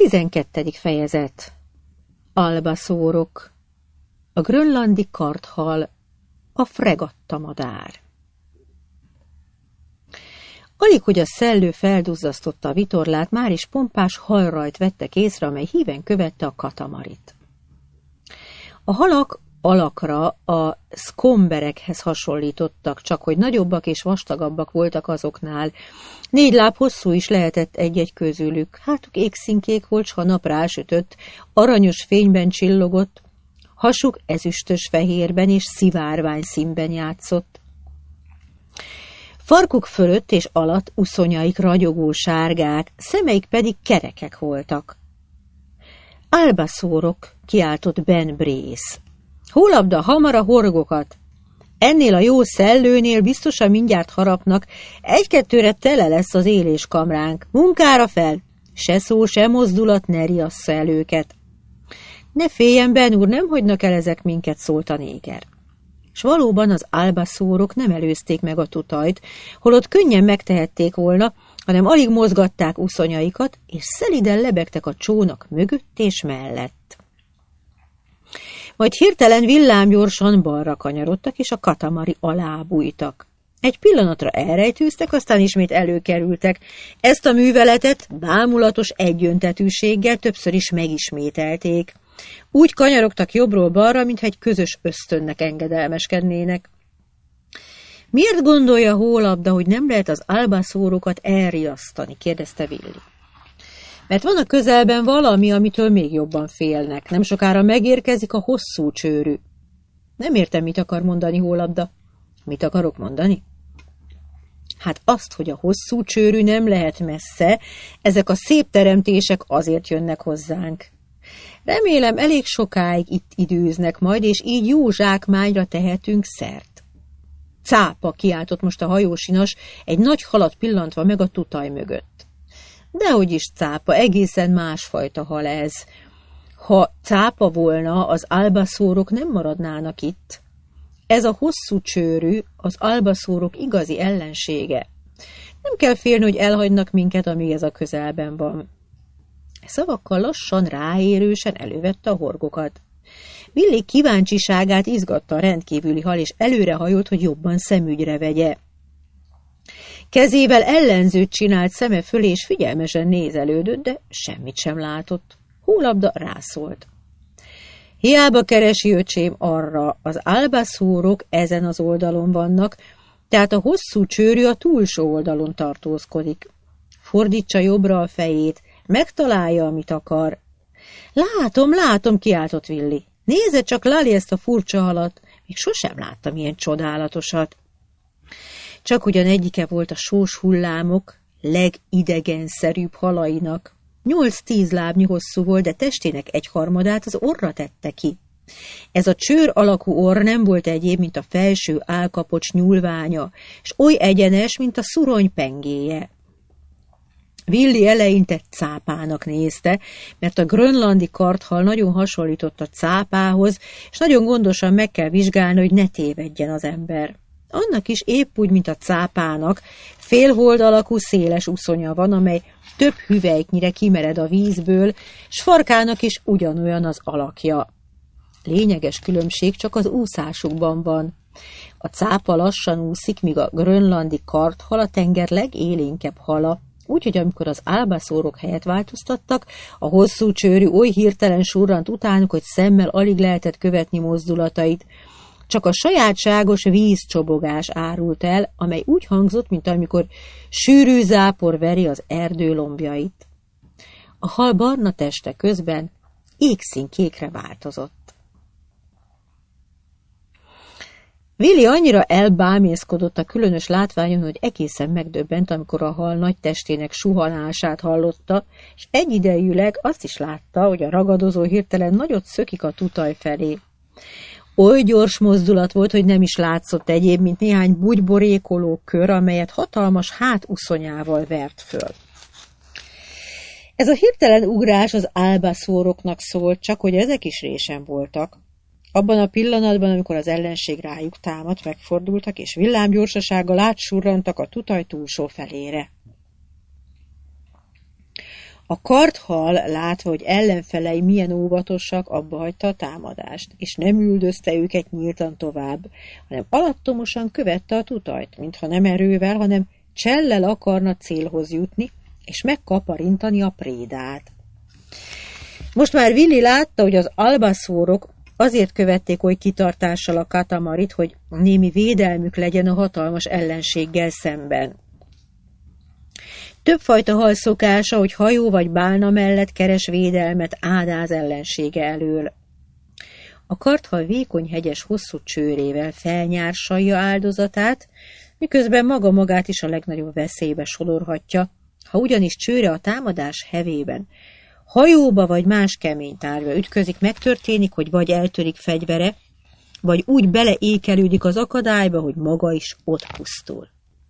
12. fejezet. Albaszórok. A grönlandi karthal. A fregattamadár. Alig, hogy a szellő felduzzasztotta a vitorlát, már is pompás halrajt vettek észre, amely híven követte a katamarit. A halak alakra a szkomberekhez hasonlítottak, csak hogy nagyobbak és vastagabbak voltak azoknál. 4 láb hosszú is lehetett egy-egy közülük. Hátuk égszínkék volt, s ha nap rásütött, aranyos fényben csillogott, hasuk ezüstös fehérben és szivárvány színben játszott. Farkuk fölött és alatt uszonyaik ragyogó sárgák, szemeik pedig kerekek voltak. Albaszórok, kiáltott Ben Brace. Hólabda, hamar a horgokat! Ennél a jó szellőnél biztosan mindjárt harapnak, 1-2-re tele lesz az éléskamránk. Munkára fel! Se szó, se mozdulat ne riassza el őket. Ne féljen, Ben úr, nem hagynak el ezek minket, szólt a néger. S valóban az albaszórok nem előzték meg a tutajt, holott könnyen megtehették volna, hanem alig mozgatták uszonyaikat, és szeliden lebegtek a csónak mögött és mellett. Majd hirtelen villámgyorsan balra kanyarodtak, és a katamari alá bújtak. Egy pillanatra elrejtőztek, aztán ismét előkerültek. Ezt a műveletet bámulatos egyöntetűséggel többször is megismételték. Úgy kanyarogtak jobbról balra, mintha egy közös ösztönnek engedelmeskednének. Miért gondolja Hólabda, hogy nem lehet az albaszórokat elriasztani? Kérdezte Willi. Mert van a közelben valami, amitől még jobban félnek. Nem sokára megérkezik a hosszú csőrű. Nem értem, mit akar mondani Hólabda. Mit akarok mondani? Hát azt, hogy a hosszú csőrű nem lehet messze, ezek a szép teremtések azért jönnek hozzánk. Remélem, elég sokáig itt időznek majd, és így jó zsákmányra tehetünk szert. Cápa, kiáltott most a hajósinas, egy nagy halat pillantva meg a tutaj mögött. Dehogy is cápa, egészen másfajta hal ez. Ha cápa volna, az albaszórok nem maradnának itt. Ez a hosszú csőrű az albaszórok igazi ellensége. Nem kell félni, hogy elhagynak minket, amíg ez a közelben van. Szavakkal lassan, ráérősen elővette a horgokat. Willi kíváncsiságát izgatta a rendkívüli hal, és előrehajolt, hogy jobban szemügyre vegye. Kezével ellenzőt csinált szeme fölé, és figyelmesen nézelődött, de semmit sem látott. Hólabda rászólt. Hiába keresi, öcsém, arra, az albaszórok ezen az oldalon vannak, tehát a hosszú csőrű a túlsó oldalon tartózkodik. Fordítsa jobbra a fejét, megtalálja, amit akar. Látom, kiáltott Willi. Nézze csak, Lali, ezt a furcsa halat. Még sosem láttam ilyen csodálatosat. Csak ugyan egyike volt a sós hullámok legidegenszerűbb halainak. 8-10 lábnyi hosszú volt, de testének 1/3 az orra tette ki. Ez a csőr alakú orr nem volt egyéb, mint a felső állkapocs nyúlványa, és oly egyenes, mint a szurony pengéje. Willi eleinte cápának nézte, mert a grönlandi karthal nagyon hasonlított a cápához, és nagyon gondosan meg kell vizsgálni, hogy ne tévedjen az ember. Annak is épp úgy, mint a cápának, félhold alakú széles uszonya van, amely több hüvelyknyire kimered a vízből, s farkának is ugyanolyan az alakja. Lényeges különbség csak az úszásukban van. A cápa lassan úszik, míg a grönlandi karthal a tenger legélénkebb hala, úgyhogy amikor az albaszórok helyet változtattak, a hosszú csőrű oly hirtelen surrant utánuk, hogy szemmel alig lehetett követni mozdulatait. Csak a sajátságos vízcsobogás árult el, amely úgy hangzott, mint amikor sűrű zápor veri az erdő lombjait. A hal barna teste közben égszínkékre változott. Willi annyira elbámészkodott a különös látványon, hogy egészen megdöbbent, amikor a hal nagy testének suhanását hallotta, és egyidejűleg azt is látta, hogy a ragadozó hirtelen nagyot szökik a tutaj felé. Oly gyors mozdulat volt, hogy nem is látszott egyéb, mint néhány bugyborékoló kör, amelyet hatalmas hátuszonyával vert föl. Ez a hirtelen ugrás az albaszóroknak szólt, csak hogy ezek is résen voltak. Abban a pillanatban, amikor az ellenség rájuk támadt, megfordultak, és villámgyorsasággal átsurrantak a tutaj túlsó felére. A karthal, látva, hogy ellenfelei milyen óvatosak, abba hagyta a támadást, és nem üldözte őket nyíltan tovább, hanem alattomosan követte a tutajt, mintha nem erővel, hanem csellel akarna célhoz jutni, és megkaparintani a prédát. Most már Willi látta, hogy az albaszórok azért követték oly kitartással a katamarit, hogy némi védelmük legyen a hatalmas ellenséggel szemben. Többfajta hal szokása, hogy hajó vagy bálna mellett keres védelmet ádáz ellensége elől. A karthal vékony hegyes hosszú csőrével felnyársalja áldozatát, miközben maga magát is a legnagyobb veszélybe sodorhatja, ha ugyanis csőre a támadás hevében hajóba vagy más kemény tárgyba ütközik, megtörténik, hogy vagy eltörik fegyvere, vagy úgy beleékelődik az akadályba, hogy maga is ott pusztul.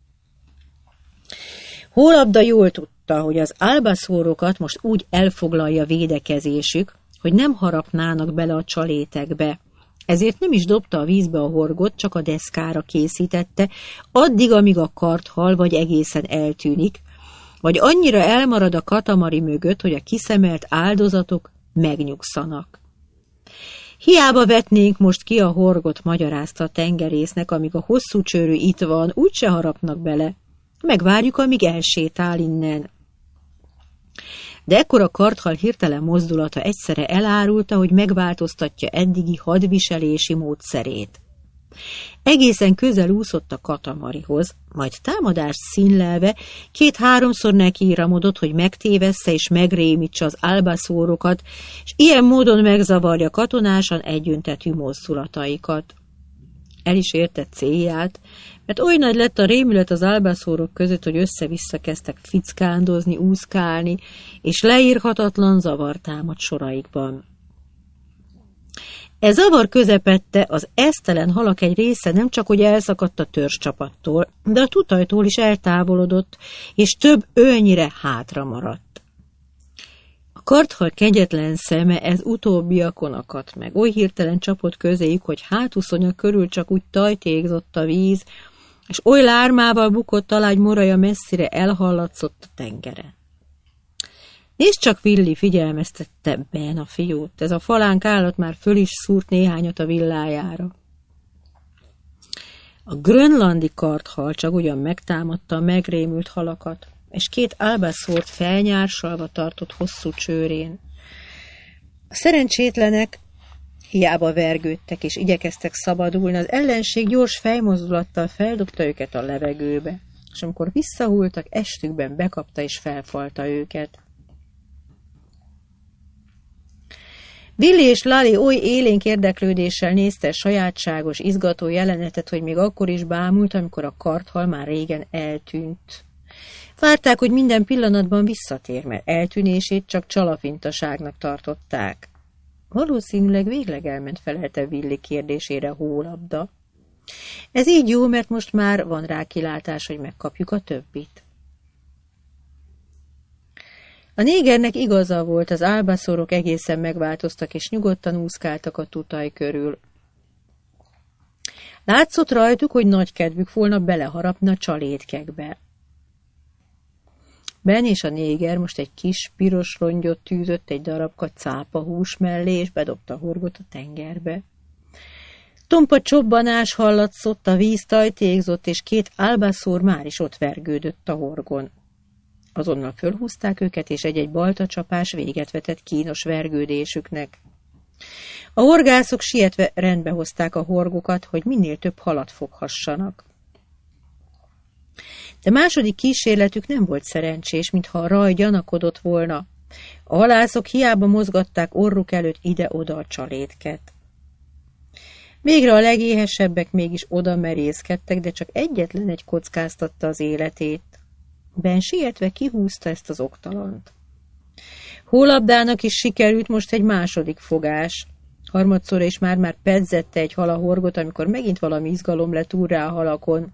Hólabda jól tudta, hogy az albaszórokat most úgy elfoglalja védekezésük, hogy nem harapnának bele a csalétekbe. Ezért nem is dobta a vízbe a horgot, csak a deszkára készítette, addig, amíg a karthal vagy egészen eltűnik, vagy annyira elmarad a katamari mögött, hogy a kiszemelt áldozatok megnyugszanak. Hiába vetnénk most ki a horgot, magyarázta a tengerésznek, amíg a hosszú csőrű itt van, úgyse harapnak bele. Megvárjuk, amíg elsétál innen. De ekkor a karthal hirtelen mozdulata egyszerre elárulta, hogy megváltoztatja eddigi hadviselési módszerét. Egészen közel úszott a katamarihoz, majd támadást színlelve két-háromszor nekiíramodott, hogy megtévessze és megrémítse az albaszórokat, és ilyen módon megzavarja katonásan együttetű mozdulataikat. El is érte célját, mert oly nagy lett a rémület az albaszórok között, hogy össze-vissza kezdtek fickándozni, úszkálni, és leírhatatlan zavar támad soraikban. E zavar közepette az esztelen halak egy része nem csak hogy elszakadt a törzscsapattól, de a tutajtól is eltávolodott, és több ölnyire hátra maradt. A karthal kegyetlen szeme ez utóbbiakon akadt meg. Oly hirtelen csapott közéjük, hogy hátúszonya körül csak úgy tajtégzott a víz, és oly lármával bukott talágy moraja messzire elhallatszott a tengeren. Nézd csak, Willi, figyelmeztette Ben a fiút. Ez a falánk állat már föl is szúrt néhányat a villájára. A grönlandi karthal csak ugyan megtámadta a megrémült halakat, és két albaszórt felnyársalva tartott hosszú csőrén. A szerencsétlenek hiába vergődtek és igyekeztek szabadulni, az ellenség gyors fejmozdulattal feldobta őket a levegőbe, és amikor visszahultak, estükben bekapta és felfalta őket. Willi és Lali oly élénk érdeklődéssel nézte sajátságos, izgató jelenetet, hogy még akkor is bámult, amikor a karthal már régen eltűnt. Várták, hogy minden pillanatban visszatér, mert eltűnését csak csalafintaságnak tartották. Valószínűleg végleg elment, felelte Willi kérdésére Hólabda. Ez így jó, mert most már van rá kilátás, hogy megkapjuk a többit. A négernek igaza volt, az albaszórok egészen megváltoztak, és nyugodtan úszkáltak a tutaj körül. Látszott rajtuk, hogy nagy kedvük volna beleharapni a csalétkekbe. Ben és a néger most egy kis piros rongyot tűzött egy darabka cápa hús mellé, és bedobta a horgot a tengerbe. Tompa csobbanás hallatszott, a víz tajtégzott, és két albaszór már is ott vergődött a horgon. Azonnal fölhúzták őket, és egy-egy baltacsapás véget vetett kínos vergődésüknek. A horgászok sietve rendbe hozták a horgokat, hogy minél több halat foghassanak. De második kísérletük nem volt szerencsés, mintha a raj gyanakodott volna. A halászok hiába mozgatták orruk előtt ide-oda a csalétket. Végre a legéhesebbek mégis oda merészkedtek, de csak egyetlen egy kockáztatta az életét. Ben sietve kihúzta ezt az oktalant. Hólabdának is sikerült most egy második fogás. Harmadszorra is már pedzette egy hal a horgot, amikor megint valami izgalom lett úr rá a halakon.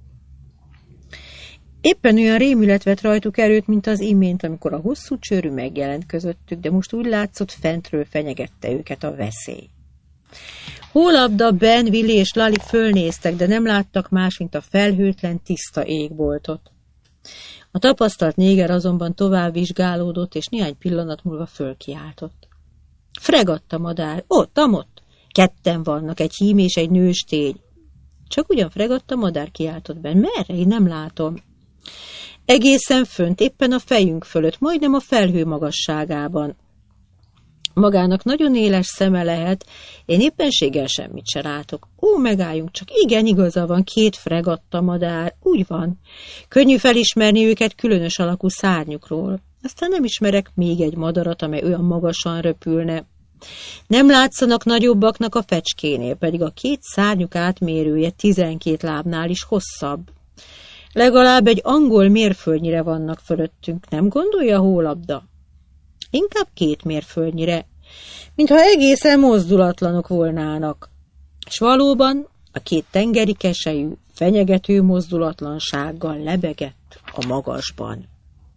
Éppen olyan rémület vett rajtuk erőt, mint az imént, amikor a hosszú csőrű megjelent közöttük, de most úgy látszott, fentről fenyegette őket a veszély. Hólabda, Ben, Willi és Lali fölnéztek, de nem láttak más, mint a felhőtlen, tiszta égboltot. A A tapasztalt néger azonban tovább vizsgálódott, és néhány pillanat múlva fölkiáltott. Fregatta madár, ott, ketten vannak, egy hím és egy nőstény. Csak ugyan fregatta madár, kiáltott Ben. Merre? Én nem látom. Egészen fönt, éppen a fejünk fölött, majdnem a felhő magasságában. Magának nagyon éles szeme lehet, én éppenséggel semmit se látok. Megálljunk csak, igen, igaza van, 2 fregatta madár, úgy van. Könnyű felismerni őket különös alakú szárnyukról. Aztán nem ismerek még egy madarat, amely olyan magasan röpülne. Nem látszanak nagyobbaknak a fecskénél, pedig a 2 szárnyuk átmérője 12 lábnál is hosszabb. Legalább egy angol mérföldnyire vannak fölöttünk, nem gondolja, Hólabda? Inkább 2 mérföldnyire, mintha egészen mozdulatlanok volnának. És valóban a 2 tengeri keselyű, fenyegető mozdulatlansággal lebegett a magasban.